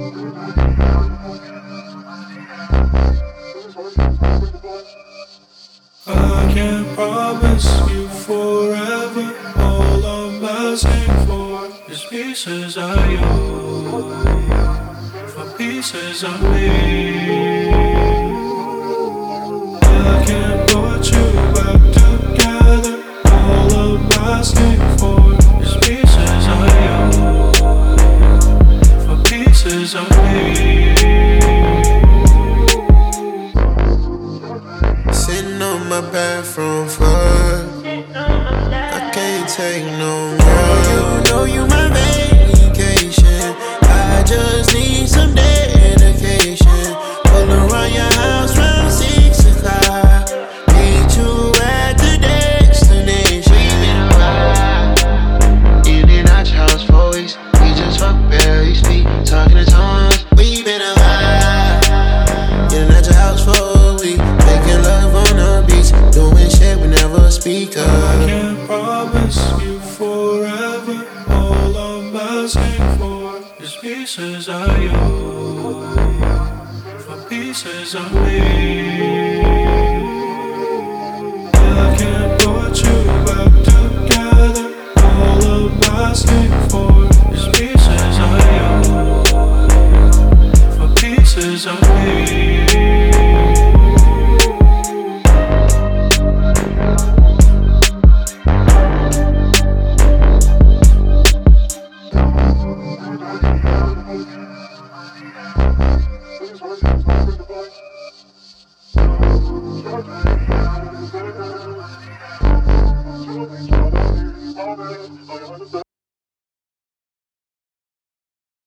I can't promise you forever. All I'm asking for is pieces of you, for pieces of me. I can't put you back together. All I'm asking for is pieces of you, for pieces of me. Sitting on my bathroom floor, I can't take no more. You know you my vacation. I just need some dedication. Pull around your house round 6 o'clock. Meet you at the destination. We been a ride, in and out your house for weeks. We just fuck barely speak, talking in tongues. We been a ride, in and out your house for a week. Making love on the beach, doing shit we never speak of. I can't promise you forever. All I'm asking for is pieces of you, for pieces of me. I can't put you back together. All I'm asking for is pieces of you, for pieces of me.